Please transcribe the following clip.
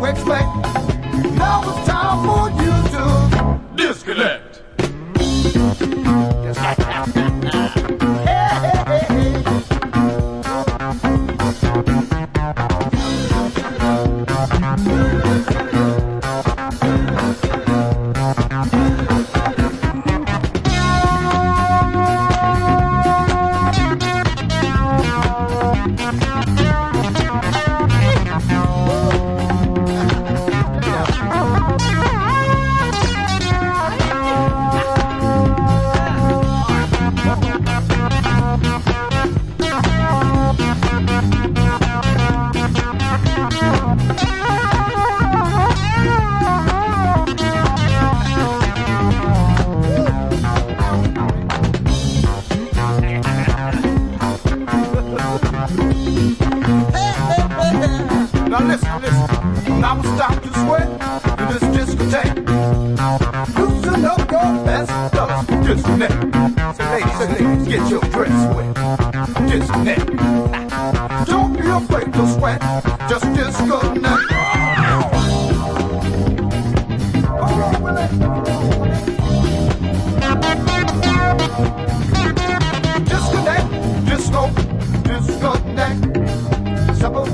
expect. Now it's time for you to disconnect. Now listen, now we'll stop to sweat in this discotheque. Loosen up your best fellas, disconnect. So ladies, get your dress wet. Disconnect. Don't be afraid to sweat, just disconnect.